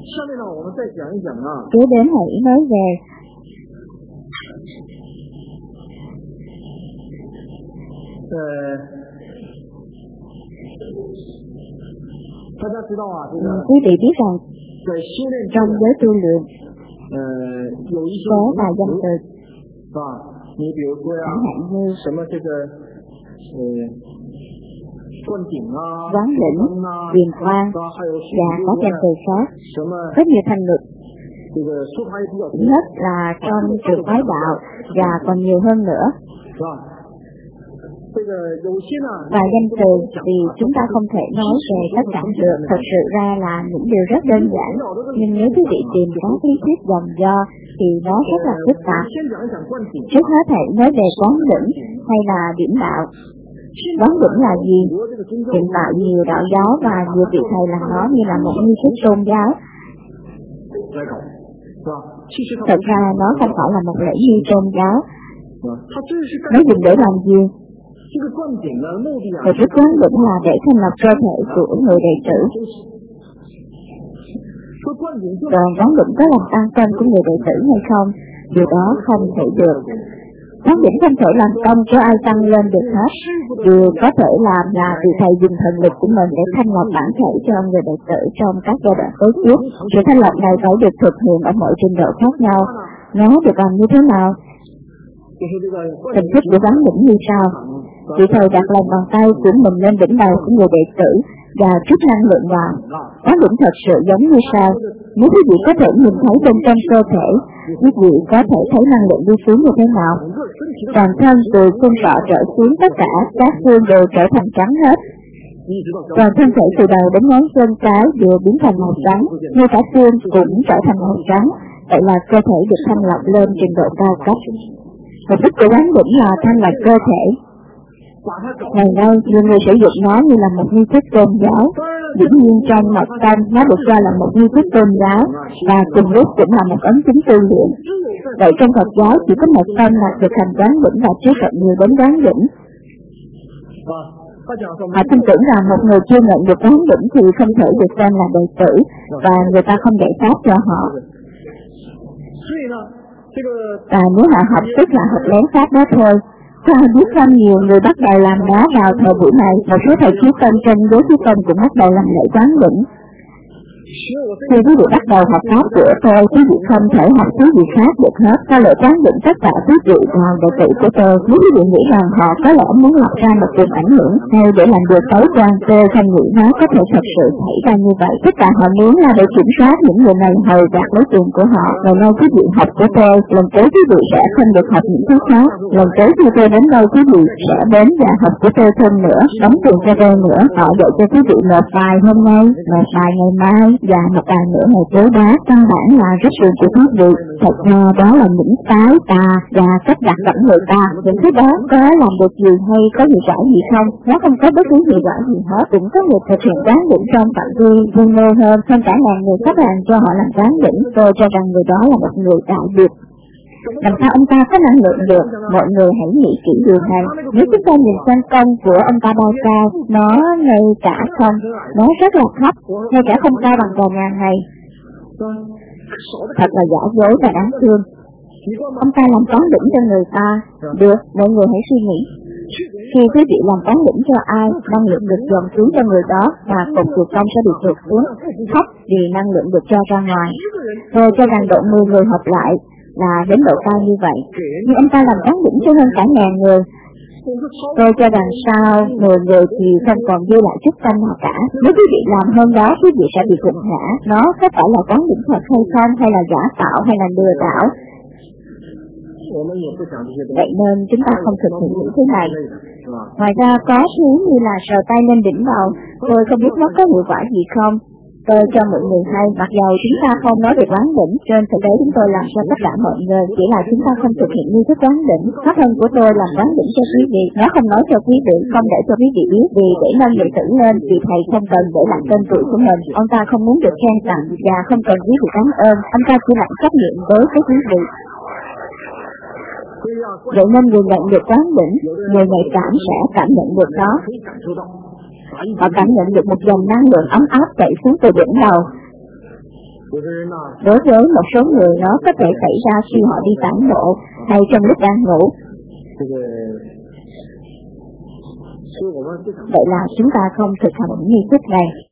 Kế đến hãy nói về quý vị biết rằng trong giới tu luyện có vài danh từ, chẳng hạn như quán đỉnh, điềm quang và có danh từ khác, rất nhiều thành luật. Nhất là trong trường phái đạo và còn nhiều hơn nữa. Và danh từ thì chúng ta không thể nói về tất cả được, thật sự ra là những điều rất đơn giản, nhưng nếu quý vị tìm các lý thuyết vòng do thì nó rất là phức tạp. Trước hết hãy nói về quán đỉnh hay là điểm đạo. Quán đỉnh là gì? Hiện tại nhiều đạo giáo và nhiều vị thầy làm nó như là một nghi thức tôn giáo. Thật ra nó không phải là một lễ nghi tôn giáo. Nó dùng để làm gì? Mục đích quán đỉnh là để thành lập cơ thể của người đệ tử. Còn quán đỉnh có làm tăng cân của người đệ tử hay không? Điều đó không thể được. Quán đỉnh không thể làm công cho ai tăng lên được hết. Điều có thể làm là vị thầy dùng thần lực của mình để thanh lọc bản thể cho người đệ tử trong các giai đoạn tối trước. Sự thanh lọc này phải được thực hiện ở mọi trình độ khác nhau. Nó được làm như thế nào? Hình thức của quán đỉnh như sau. Vị thầy đặt lòng bàn tay của mình lên đỉnh đầu của người đệ tử và trút năng lượng vào. Quán đỉnh thật sự giống như sau. Nếu quý vị có thể nhìn thấy bên trong cơ thể, quý vị có thể thấy năng lượng đi xuống như thế nào. Toàn thân từ xương sọ trở xuống, tất cả các xương đều trở thành trắng hết. Toàn thân thể từ đầu đến ngón chân cái đều biến thành màu trắng, ngay cả xương cũng trở thành màu trắng. Vậy là cơ thể được thanh lọc lên trình độ cao cấp. Mục đích của quán đỉnh là thanh lọc cơ thể. Ngày nay, nhiều người sử dụng nó như là một nghi thức tôn giáo. Dĩ nhiên trong mật tông, nó được cho là một nghi thức tôn giáo và cùng lúc cũng là một ấn chứng tu luyện. Vậy trong Phật giáo chỉ có một tông là thực hành quán đỉnh và chú trọng nhiều đến quán đỉnh. Họ tin tưởng rằng một người chưa nhận được quán đỉnh thì không thể được xem là đệ tử và người ta không để pháp cho họ. Và nếu họ học tức là học lén pháp đó thôi. Có ai biết không, nhiều người bắt đầu làm đó vào thời buổi này. Một số thầy chú tâm trên giới chú tâm cũng bắt đầu làm lễ quán đỉnh. Khi quý vị bắt đầu học pháp của tôi, quý vị không thể học thứ gì khác được hết. Có lễ quán đỉnh tất cả quý vị vào đệ tử của tôi. Nếu quý vị nghĩ rằng họ có lẽ muốn lập ra một vùng ảnh hưởng hay để làm điều xấu quan, tôi không nghĩ nó có thể thật sự xảy ra như vậy. Tất cả họ muốn là để kiểm soát những người này hầu gạt lấy tiền của họ. Ngày nay quý vị học của tôi, lần tới quý vị sẽ không được học những thứ khác. Lần tới khi tôi đến đâu quý vị sẽ đến và học của tôi thêm nữa, đóng tiền cho tôi nữa. Họ dạy cho quý vị một bài hôm nay, một bài ngày mai và một bài nữa ngày tối đó. Căn bản là rất tiền của quý vị. Thật ra đó là những cái tà và cách đặt dẫn người ta. Những thứ đó có làm được gì hay có hiệu quả gì không? Nó không có bất cứ hiệu quả gì hết. Cũng có người thực hiện quán đỉnh trong phạm vi quy mô hơn cả ngàn người khách hàng cho họ làm quán đỉnh. Tôi cho rằng người đó là một người đại biệt. Làm sao ông ta có năng lượng được? Mọi người hãy nghĩ kỹ điều này. Nếu chúng ta nhìn xem công của ông ta bao cao, nó ngay cả không, nó rất là thấp, ngay cả không cao bằng tòa nhà này. Thật là giả dối và đáng thương. Ông ta làm quán đỉnh cho người ta. Được, mọi người hãy suy nghĩ. Khi quý vị làm quán đỉnh cho ai, năng lượng được dồn xuống cho người đó và cột chuột công sẽ bị trượt xuống, thấp vì năng lượng được cho ra ngoài. Tôi cho rằng độ 10 người hợp lại là đến độ cao như vậy, nhưng ông ta làm quán đỉnh cho hơn cả ngàn người. Tôi cho rằng sau 10 người thì không còn dư lại chút tâm nào cả. Nếu quý vị làm hơn đó, quý vị sẽ bị gục ngã. Nó có phải là quán đỉnh thật hay không, hay là giả tạo, hay là lừa đảo? Vậy nên chúng ta không thực hiện những thứ này. Ngoài ra có thứ như là sờ tay lên đỉnh đầu, tôi không biết nó có hiệu quả gì không. Tôi cho mọi người hay, mặc dầu chúng ta không nói về quán đỉnh, trên thực tế chúng tôi làm cho tất cả mọi người, chỉ là chúng ta không thực hiện như thức quán đỉnh. Pháp thân của tôi làm quán đỉnh cho quý vị, nó không nói cho quý vị, không để cho quý vị biết, vì để nâng đệ tử lên, vì thầy không cần để lại tên tuổi của mình. Ông ta không muốn được khen tặng và không cần quý vị cảm ơn, ông ta chỉ làm trách nhiệm đối với quý vị. Vậy nên người nhận được quán đỉnh, người nhạy cảm sẽ cảm nhận được đó. Họ cảm nhận được một dòng năng lượng ấm áp chạy xuống từ đỉnh đầu. Đối với một số người nó có thể xảy ra khi họ đi tản bộ hay trong lúc đang ngủ. Vậy là chúng ta không thực hành nghi thức này.